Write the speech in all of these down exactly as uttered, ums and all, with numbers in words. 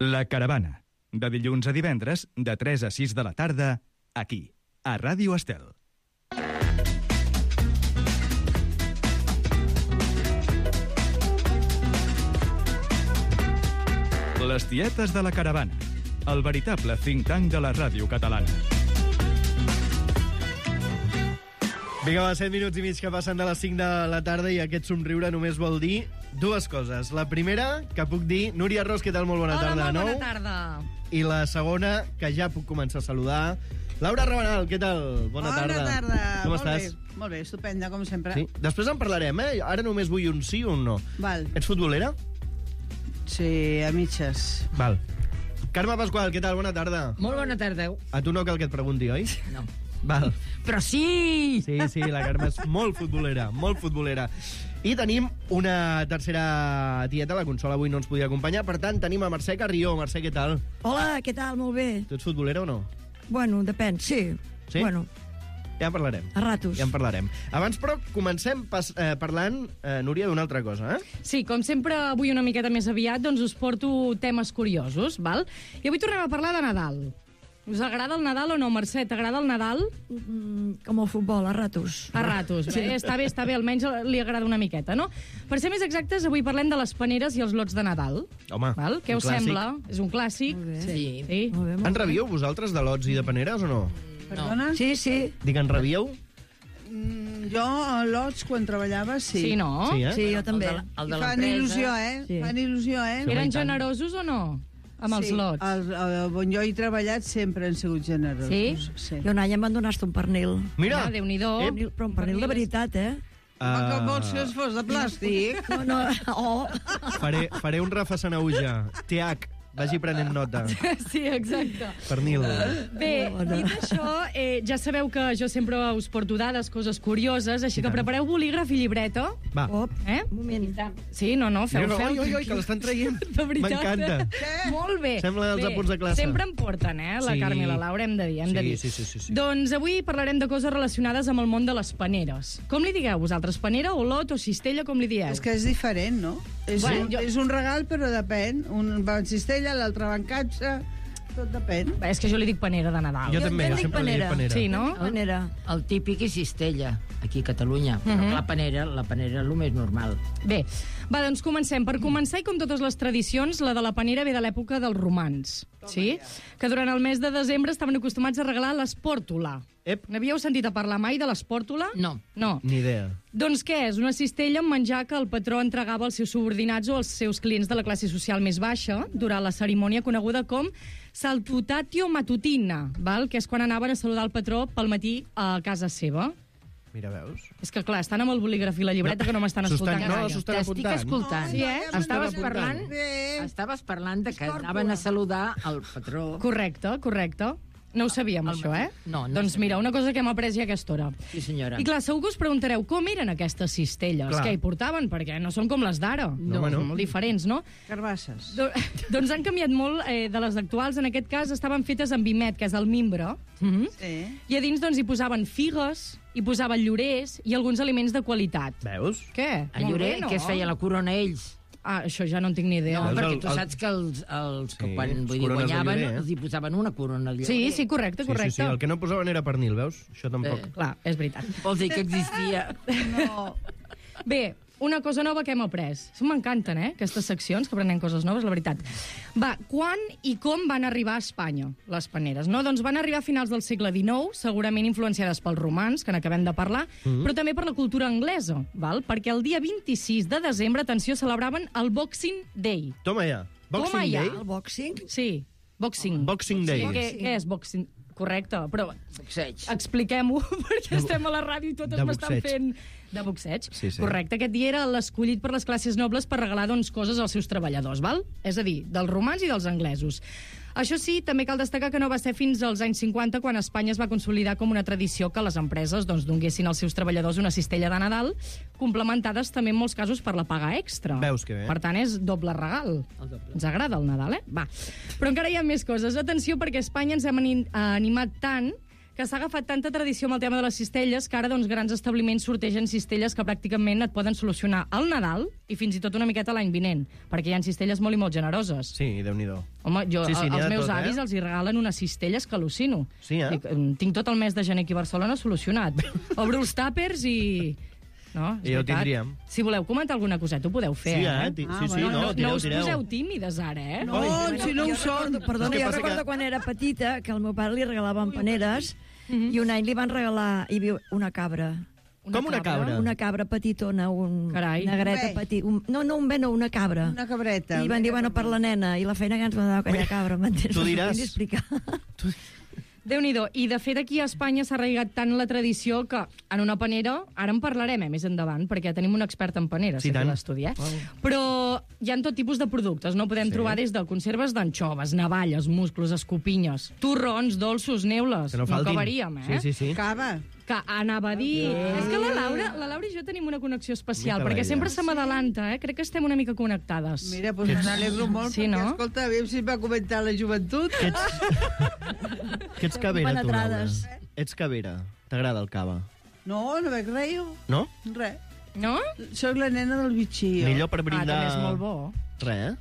La Caravana, de dilluns a divendres, de tres a sis de la tarda, aquí, a Ràdio Estel. Les tietes de la Caravana, el veritable think tank de la ràdio catalana. Vinga, va, set minuts i mig que passen de les cinc de la tarda i aquest somriure només vol dir dues coses. La primera, que puc dir, Núria Ros, què tal? Molt bona Hola, tarda de nou. molt bona tarda. I la segona, que ja puc començar a saludar, Laura Rabanal, què tal? Bona tarda. Bona tarda. Com molt estàs? Bé, molt bé, estupenda, com sempre. Sí. Després en parlarem, eh? Ara només vull un sí o un no. Val. Ets futbolera? Sí, a mitges. Val. Carme Pasqual, què tal? Bona tarda. Molt bona tarda. A tu no cal que et pregunti, oi? No. Val. Però sí! Sí, sí, la Carme és molt futbolera, molt futbolera. I tenim una tercera tieta, la Consola avui no ens podia acompanyar, per tant, tenim a Mercè Carrió. Mercè, què tal? Hola, què tal? Molt bé. Tu ets futbolera o no? Bueno, depèn, sí. Sí? Bueno, Ja en parlarem. a ratos. Ja en parlarem. Abans, però, comencem pas, eh, parlant, eh, Núria, d'una altra cosa, eh? Sí, com sempre, avui una miqueta més aviat, doncs us porto temes curiosos, val? I avui tornem a parlar de Nadal. Us agrada el Nadal o no, Mercè? T'agrada el Nadal? Mm, com el futbol, a ratos. A ratos. Bé, està bé, està bé, almenys li agrada una miqueta, no? Per ser més exactes, avui parlem de les paneres i els lots de Nadal. Home, Val? Què un us clàssic. sembla? És un clàssic. Molt bé. Sí. sí. Molt bé, molt En bé. revieu vosaltres de lots i de paneres o no? Perdona? Sí, sí. Dic, en revieu? Mm, jo, a Lots, quan treballava, sí. Sí, no? Sí, eh? Sí, jo també. El de I fan l'empresa. il·lusió, eh? Sí. Fan il·lusió, eh? Eren i tant. generosos o no? Amb els sí. lots. El, el, on jo he treballat sempre han sigut generosos. Sí? Sí. I un any em van donar-te un pernil. Mira, Ah, Déu-n'hi-do. Ep. Pernil- Però un pernil de veritat, eh? Home, que Ah, vols que es fos de plàstic? No, no, oh. faré, faré un Rafa Sanauja. T H, vagi prenent nota. Sí, exacte. Pernil. Bé, Bona. dit això, eh, ja sabeu que jo sempre us porto dades, coses curioses, així I que tant. prepareu bolígraf i llibreta. Va. Oh, Eh? un moment. Sí, no, no, feu, Mira, feu. oi, oi, oi, que l'estan traient. De veritat. M'encanta. Molt bé. Sembla els Bé, apunts de classe. Sempre em porten, eh, la Sí. Carme i la Laura, hem de dir, hem de Sí, dir. sí, sí, sí, sí. Doncs avui parlarem de coses relacionades amb el món de les paneres. Com li digueu vosaltres? Panera o lot o cistella, com li dieu? És que és diferent, no? És, Bueno, un, jo- és un regal, però depèn. Un va en cistella, l'altre va en capsa. Tot depèn. Bé, és que jo li dic panera de Nadal. Jo Jo també, en jo dic sempre li dic panera. panera. Sí, no? Manera. El típic és cistella, aquí a Catalunya. Però Mhm. la panera, la panera és el més normal. Bé, va, doncs comencem. Per començar, i com totes les tradicions, la de la panera ve de l'època dels romans, sí? Que durant el mes de desembre estaven acostumats a regalar l'espòrtula. Ep, N'havíeu sentit a parlar mai de l'espòrtula? No. No. ni idea. Doncs què és? Una cistella amb menjar que el patró entregava als seus subordinats o als seus clients de la classe social més baixa durant la cerimònia coneguda com saltutatio matutina, val? Que és quan anaven a saludar el patró pel matí a casa seva. Mira, veus? És que, clar, estan amb el bolígraf i la llibreta que no m'estan S'ho escoltant estan- no, gaire. s'ho estan T'estic apuntant. escoltant. Sí, eh? S'ho estan Estaves apuntant. parlant, Bé. estaves parlant de que anaven a saludar el patró. Correcte, correcte. No ho sabíem, El- això, eh? no, no Doncs sabíem. mira, una cosa que hem après ja a aquesta hora. Sí, senyora. I clar, segur que us preguntareu com eren aquestes cistelles, Clar. què hi portaven, perquè no són com les d'ara. No, home, no. Són molt diferents, no? Carbasses. Do doncs han canviat molt eh, de les actuals. En aquest cas estaven fetes amb vimet, que és el mimbre. Mm -hmm. Sí. I a dins doncs, hi posaven figues, hi posaven llorers i alguns aliments de qualitat. Veus? Què? A Molt Llorer, bé, no? què es feia la corona ells? Ah, això ja no en tinc ni idea. No, Veus perquè el- tu el- saps que els, els que Sí, quan els vull dir, corones de guanyaven Llorer, eh? els hi posaven una corona al Llorer. Sí, sí, correcte, Sí, correcte. sí, sí, el que no posaven era pernil, veus? Això tampoc. Eh. Clar, és veritat. Vols dir que existia... No. Bé, una cosa nova que hem après. M'encanten, eh, aquestes seccions, que aprenem coses noves, la veritat. Va, quan i com van arribar a Espanya, les paneres? No? Doncs van arribar a finals del segle dinou, segurament influenciades pels romans, que n'acabem de parlar, Mm-hmm. però també per la cultura anglesa, val? Perquè el dia vint-i-sis de desembre, atenció, celebraven el Boxing Day. Toma ja. Boxing Toma ja. Day? El boxing? Sí, Boxing. Boxing Day. Què, què és Boxing? Correcte, però Boxeig. expliquem-ho, perquè estem a la ràdio i totes de m'estan boxeig. fent de boxeig. Sí, sí. Correcte, aquest dia era l'escollit per les classes nobles per regalar doncs, coses als seus treballadors, val? És a dir, dels romans i dels anglesos. Això sí, també cal destacar que no va ser fins als anys cinquanta quan Espanya es va consolidar com una tradició que les empreses doncs, donguessin als seus treballadors una cistella de Nadal, complementades també en molts casos per la paga extra. Veus que bé. Per tant, és doble regal. El doble. Ens agrada el Nadal, eh? Va. Però encara hi ha més coses. Atenció, perquè a Espanya ens hem ani- animat tant que s'ha agafat tanta tradició amb el tema de les cistelles que ara doncs, grans establiments sortegen cistelles que pràcticament et poden solucionar el Nadal i fins i tot una miqueta l'any vinent, perquè hi ha cistelles molt i molt generoses. Sí, Déu-n'hi-do. Home, jo, Sí, sí, n'hi ha als de meus tot, avis eh? els hi regalen unes cistelles que al·lucino. Sí, eh? Dic, "Em, tinc tot el mes de gener aquí a Barcelona solucionat. Obro els tàpers i... No, és I ja ho veritat. tindríem. Si voleu comentar alguna coseta, ho podeu fer, Sí, eh? eh? Ti- Ah, Sí, sí, bueno, No, no, no, tireu, no us tireu. poseu tímides ara, eh? No, si no ho són. Perdona, És que jo passa recordo que- quan era petita que al meu pare li regalaven paneres i un any li van regalar hi havia una cabra. Com una cabra? Una cabra petitona, un Carai. negreta Un bé. petit. Un, no, no un bé, no, una cabra. Una cabreta. I van dir, bueno, per la nena, i la feina que ens va dar aquella cabra, m'entens? tu diràs- No t'ho vull ni explicar. Déu-n'hi-do. I, de fet, aquí a Espanya s'ha arraigat tant la tradició que en una panera, ara en parlarem eh, més endavant, perquè tenim un expert en paneres, Sí, aquí tant. a l'estudi, eh? Però hi ha tot tipus de productes, no? Podem Sí. trobar des de conserves d'anxoves, navalles, musclos, escopinyes, torrons, dolços, neules. Que no no faltin. acabaríem, eh? Sí, sí, sí. Cava. Que anava a dir... És que la Laura, la Laura i jo tenim una connexió especial, Mica perquè la sempre idea. se m'adalanta, eh? Crec que estem una mica connectades. Mira, doncs me n'alegro molt, Sí, perquè, no? escolta, aviam si em va comentar la joventut. Que ets, que ets cavera, tu, Laura. Penetrades. Ets cavera. T'agrada el cava? No, no veig res, jo. No? Res. No? Soc la nena del bitxí, jo. Millor per Ah, brindar... també és molt bo. Res, eh?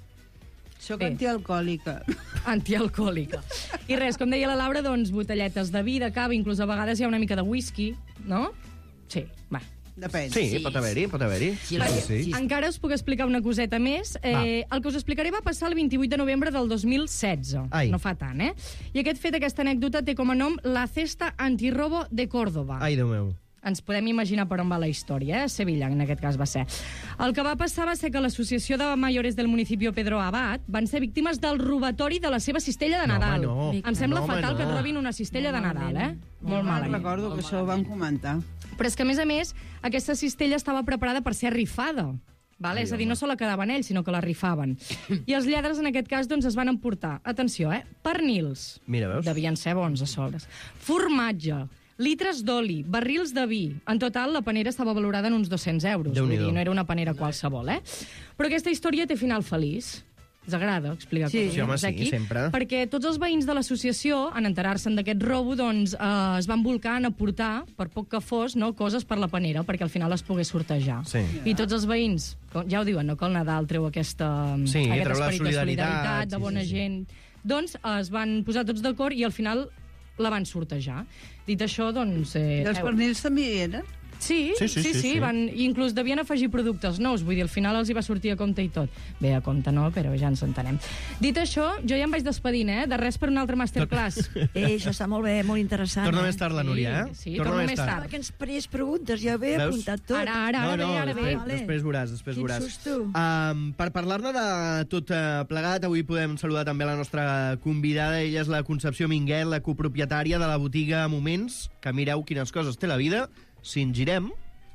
Soc Bé. antialcohòlica. Antialcohòlica. I res, com deia la Laura, doncs botelletes de vi, de cava, inclús a vegades hi ha una mica de whisky, no? Sí, va. Depèn. Sí, Sí. pot haver-hi, pot haver-hi. Sí, la- sí. Encara us puc explicar una coseta més. Eh, el que us explicaré va passar el vint-i-vuit de novembre del dos mil setze. Ai. No fa tant, eh? I aquest fet, aquesta anècdota, té com a nom la Cesta Antirrobo de Córdoba. Ai, Déu meu. Ens podem imaginar per on va la història, eh? Sevilla, en aquest cas va ser. El que va passar va ser que l'associació de mayores del municipi Pedro Abad van ser víctimes del robatori de la seva cistella de No, Nadal. home, no. Em sembla No, home, fatal que et no. robin una cistella de Nadal, eh? Molt Me'n malament. recordo que això ho van comentar. Però és que, a més a més, aquesta cistella estava preparada per ser rifada. Vale? És a dir, no se la quedaven ells, sinó que la rifaven. I els lladres, en aquest cas, doncs, es van emportar, atenció, eh? Pernils. Mira, veus? Devien ser bons a sobres. Formatge, litres d'oli, barrils de vi. En total, la panera estava valorada en uns dos-cents euros. Vull Déu-n'hi-do. dir, no era una panera qualsevol, eh? Però aquesta història té final feliç. Us agrada explicar Sí. coses Sí, home, doncs, sí, aquí? sempre. Perquè tots els veïns de l'associació, en enterar-se'n d'aquest robo, doncs, eh, es van volcar en aportar, per poc que fos, no, coses per la panera, perquè al final es pogués sortejar. Sí. I tots els veïns, com- ja ho diuen, no, que el Nadal treu aquesta, Sí, aquest treu la esperit de solidaritat, solidaritat, de sí, bona sí, sí. gent. Doncs eh, es van posar tots d'acord i al final la van sortejar. Dit això, doncs... Eh, I els heu- pernils també hi eren? Sí, Sí, sí, sí, sí, sí, sí. Van, i inclús devien afegir productes nous, vull dir, al final els hi va sortir a compte i tot. Bé, a compte no, però ja ens entenem. Dit això, jo ja em vaig despedint, eh? De res per un altre masterclass. Eh, això està molt bé, molt interessant. Torna eh? més tard, la Núria, eh? Sí, torno més tard. Ara que ens faries preguntes, ja ho he Veus? apuntat tot. Ara, ara, ara no, no, bé, ara bé. després, Vale. després veuràs, després Quin veuràs. susto. Um, per parlar-ne de tot uh, plegat, avui podem saludar també la nostra convidada. Ella és la Concepció Minguet, la copropietària de la botiga Moments, que mireu quines coses té la vida. Si ens girem,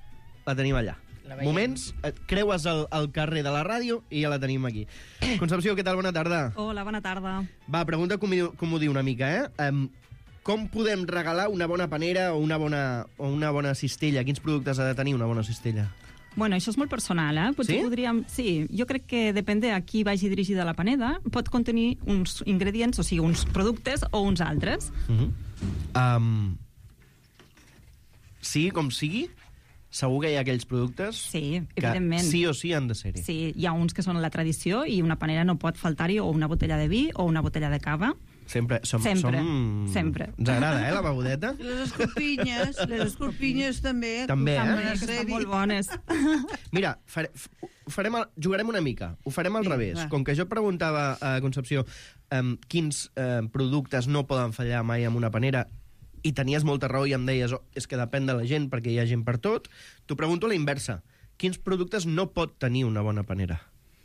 la tenim allà. Moments, et creues el, el carrer de la ràdio i ja la tenim aquí. Concepció, què tal? Bona tarda. Hola, bona tarda. Va, pregunta com, com ho diu una mica, eh? Um, com podem regalar una bona panera o una bona, o una bona cistella? Quins productes ha de tenir una bona cistella? Bueno, això és molt personal, eh? Potser Sí? podríem... Sí, jo crec que depèn de a qui vagi dirigida la panera, pot contenir uns ingredients, o sigui, uns productes o uns altres. Uh -huh. um, sigui com sigui, segur que hi ha aquells productes Sí, que evidentment. sí o sí han de ser-hi. Sí, hi ha uns que són la tradició i una panera no pot faltar-hi o una botella de vi o una botella de cava. Sempre. Som, Sempre, som... sempre. Ens agrada, eh, la begudeta? I les escorpinyes, les escorpinyes també. També, eh? També, Una que estan sèrie. molt bones. Mira, fare, f- ho farem el, jugarem una mica. Ho farem al Sí, revés. va. Com que jo et preguntava a Concepció um, quins um, productes no poden fallar mai amb una panera, i tenies molta raó i em deies oh, és que depèn de la gent perquè hi ha gent per tot, t'ho pregunto a la inversa. Quins productes no pot tenir una bona panera?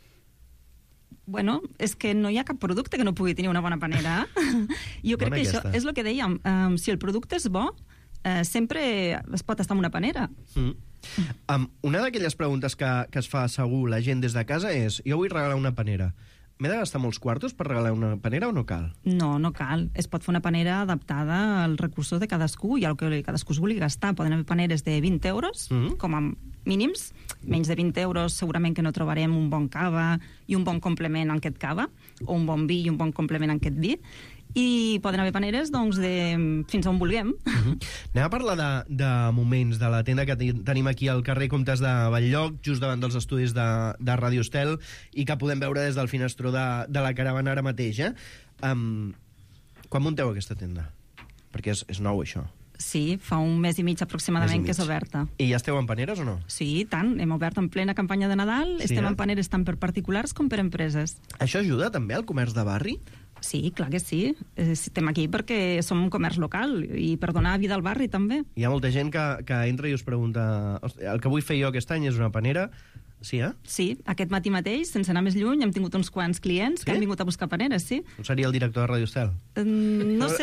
Bueno, és que no hi ha cap producte que no pugui tenir una bona panera. Jo crec Bona que aquesta. això és el que dèiem. Um, si el producte és bo, uh, sempre es pot estar en una panera. Mm. Um, una d'aquelles preguntes que, que es fa segur la gent des de casa és jo vull regalar una panera. M'he de gastar molts quartos per regalar una panera o no cal? No, no cal. Es pot fer una panera adaptada als recursos de cadascú i al que cadascú es vulgui gastar. Poden haver paneres de vint euros, Mhm. com a mínims. Menys de vint euros segurament que no trobarem un bon cava i un bon complement en aquest cava, o un bon vi i un bon complement en aquest vi. i poden haver paneres doncs, de, fins on vulguem. Uh-huh. Anem a parlar de, de moments de la tenda que tenim aquí al carrer Comtes de Batllloc, just davant dels estudis de, de Ràdio Estel, i que podem veure des del finestró de, de la caravana ara mateix. Eh? Um, quan munteu aquesta tenda? Perquè és, és nou, això. Sí, fa un mes i mig aproximadament mes i mig. que és oberta. I ja esteu en paneres o no? Sí, tant. Hem obert en plena campanya de Nadal. Sí, Estem eh? en paneres tant per particulars com per empreses. Això ajuda també al comerç de barri? Sí, clar que sí. Estem aquí perquè som un comerç local i per donar vida al barri també. Hi ha molta gent que, que entra i us pregunta el que vull fer jo aquest any és una panera. Sí, eh? Sí, aquest matí mateix, sense anar més lluny, hem tingut uns quants clients que Sí? han vingut a buscar paneres, sí. On seria el director de Ràdio Estel? Mm, no sé.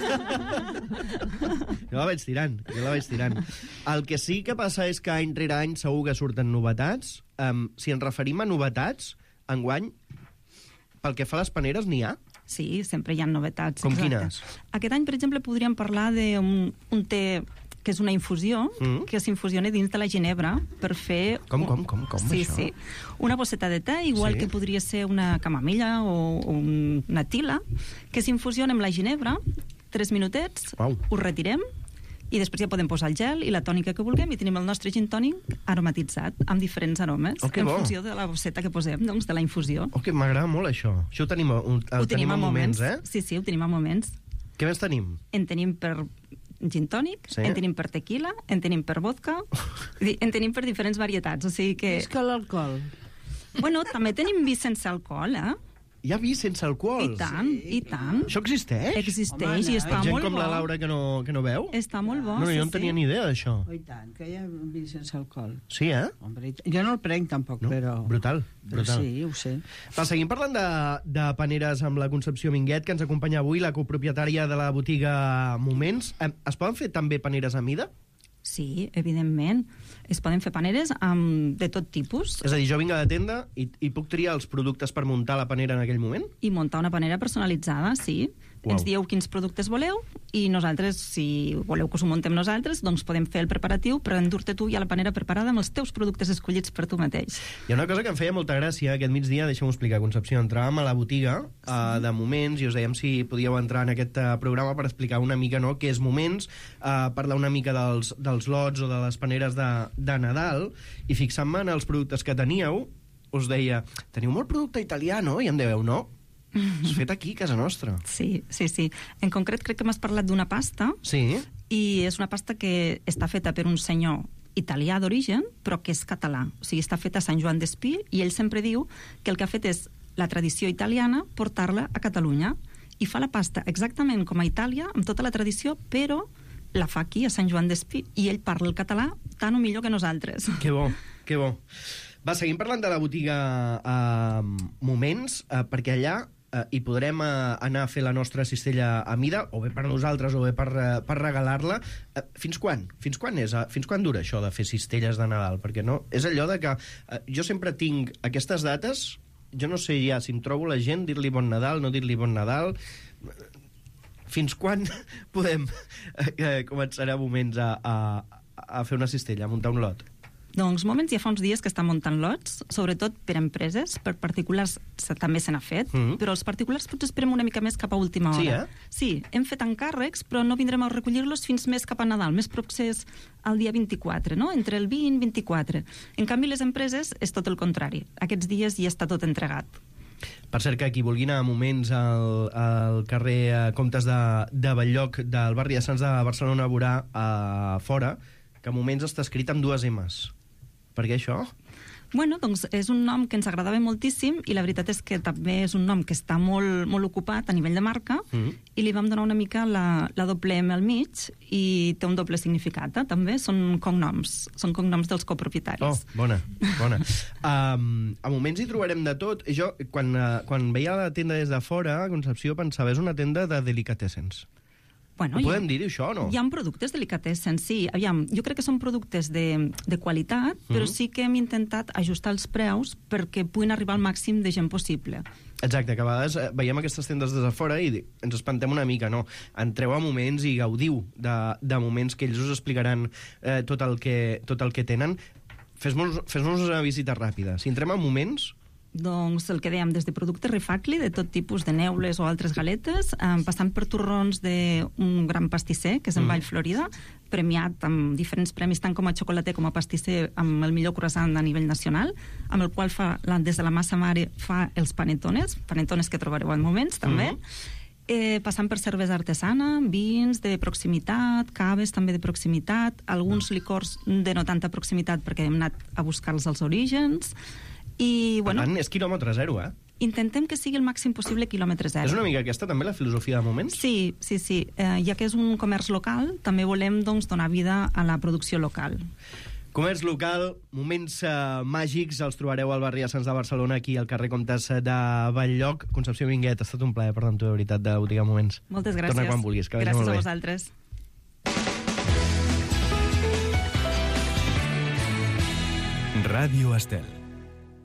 Jo la vaig tirant, jo la vaig tirant. El que sí que passa és que any rere any segur que surten novetats. Um, si ens referim a novetats, enguany, pel que fa a les paneres, n'hi ha? Sí, sempre hi ha novetats. Com exacte. quines? Aquest any, per exemple, podríem parlar d'un un té que és una infusió, Mm. que s'infusiona dins de la ginebra per fer... Com, com, com, com, sí, això? Sí, una bosseta de te, igual Sí. que podria ser una camamilla o, o una tila, que s'infusiona amb la ginebra, tres minutets, Uau. ho retirem, i després ja podem posar el gel i la tònica que vulguem i tenim el nostre gin tònic aromatitzat amb diferents aromes Oh, que en bo. funció de la bosseta que posem, doncs, de la infusió. Oh, que m'agrada molt, això. Això ho tenim, a- ho, ho tenim a moments, eh? Sí, sí, ho tenim a moments. Què més tenim? En tenim per gin tònic, Sí. en tenim per tequila, en tenim per vodka, vull dir, en tenim per diferents varietats, o sigui que... És que l'alcohol. Bueno, també tenim vi sense alcohol, eh? Hi ha vi sense alcohol? I tant, i tant. Això existeix? Existeix Home, i no. està Per gent molt com bo. la Laura que no, que no veu? Està molt bo, No, no, sí, jo no sí. tenia ni idea d'això. Oh, i tant, que hi ha vi sense alcohol. Sí, eh? Hombre, i tant. Jo no el prenc, tampoc, No? però... Brutal, Però brutal. sí, ho sé. Va, seguim parlant de, de paneres amb la Concepció Minguet, que ens acompanya avui, la copropietària de la botiga Moments. Eh, Es poden fer també paneres a mida? Sí, evidentment. Es poden fer paneres amb, de tot tipus És a dir, jo vinc a la tenda i, i puc triar els productes per muntar la panera en aquell moment? i muntar una panera personalitzada, sí. Uau. Ens dieu quins productes voleu i nosaltres, si voleu que us ho muntem nosaltres, doncs podem fer el preparatiu per endur-te tu ja la panera preparada amb els teus productes escollits per tu mateix. Hi ha una cosa que em feia molta gràcia aquest migdia, deixa'm-ho explicar, Concepció. Entràvem a la botiga uh, de Moments i us dèiem si podíeu entrar en aquest uh, programa per explicar una mica, no?, què és Moments, uh, parlar una mica dels, dels lots o de les paneres de, de Nadal, i fixant-me en els productes que teníeu, us deia, teniu molt producte italià, no? I em dèieu, no, és fet aquí, a casa nostra. Sí, sí, sí. En concret crec que m'has parlat d'una pasta Sí? i és una pasta que està feta per un senyor italià d'origen, però que és català. O sigui, està feta a Sant Joan d'Espí i ell sempre diu que el que ha fet és la tradició italiana portar-la a Catalunya i fa la pasta exactament com a Itàlia, amb tota la tradició, però la fa aquí, a Sant Joan d'Espí, i ell parla el català tan o millor que nosaltres. Que bo, que bo. Va, seguim parlant de la botiga uh, Moments, uh, perquè allà uh, hi podrem uh, anar a fer la nostra cistella a mida, o bé per nosaltres o bé per, uh, per regalar-la. Uh, fins quan? Fins quan és? Uh, fins quan dura això de fer cistelles de Nadal? Perquè no, és allò de que uh, jo sempre tinc aquestes dates, jo no sé ja si em trobo la gent, dir-li bon Nadal, no dir-li bon Nadal... Fins quan podem eh, començar a Moments a, a, a fer una cistella, a muntar un lot? Doncs Moments ja fa uns dies que està muntant lots, sobretot per empreses, per particulars se- també se n'ha fet, Mhm. però els particulars potser esperem una mica més cap a última hora. Sí, eh? Sí, hem fet encàrrecs, però no vindrem a recollir-los fins més cap a Nadal, més procés el dia vint-i-quatre, no? Entre el vint i vint-i-quatre. En canvi, les empreses és tot el contrari. Aquests dies ja està tot entregat. Per cert, que qui vulgui anar a Moments al, al carrer eh, Comtes de, de Batllloc del barri de Sants de Barcelona veurà a fora que Moments està escrit amb dues M's. Per què això? Bueno, doncs és un nom que ens agradava moltíssim i la veritat és que també és un nom que està molt, molt ocupat a nivell de marca Mhm. i li vam donar una mica la, la doble M al mig i té un doble significat, eh? També són cognoms, són cognoms dels copropietaris. Oh, bona, bona. um, a Moments hi trobarem de tot. Jo, quan, uh, quan veia la tenda des de fora, a Concepció, pensava, és una tenda de delicatessens. Bueno, Ho hi ha- podem dir, això, o no? Hi ha productes delicatessen, sí. Aviam, jo crec que són productes de, de qualitat, però Mhm. sí que hem intentat ajustar els preus perquè puguin arribar al màxim de gent possible. Exacte, que a vegades eh, veiem aquestes tendes des de fora i di- ens espantem una mica, no? Entreu a Moments i gaudiu de, de moments que ells us explicaran eh, tot, el que, tot el que tenen. Fes-nos fes una visita ràpida. Si entrem a Moments, doncs el que dèiem, des de productes Refacli, de tot tipus de neules o altres galetes, eh, passant per torrons d'un gran pastisser, que és en Mm. Vall Florida, premiat amb diferents premis, tant com a xocolater com a pastisser, amb el millor croissant a nivell nacional, amb el qual fa, la- des de la massa mare fa els panetones, panetones que trobareu en moments, també. Mm. Eh, passant per cervesa artesana, vins de proximitat, caves també de proximitat, alguns licors de no tanta proximitat perquè hem anat a buscar-los als orígens, i, Per bueno, tant, és quilòmetre zero, eh? intentem que sigui el màxim possible quilòmetre zero. És una mica aquesta també la filosofia de moments? Sí, sí, sí. Eh, ja que és un comerç local, també volem doncs, donar vida a la producció local. Comerç local, moments uh, màgics, els trobareu al barri de Sants de Barcelona, aquí al carrer Comtes de Batllloc. Concepció Minguet, ha estat un plaer parlar amb tu, de veritat, de Botiga Moments. Moltes gràcies. Torna quan vulguis, que vagi gràcies molt a bé. vosaltres. Ràdio Estel.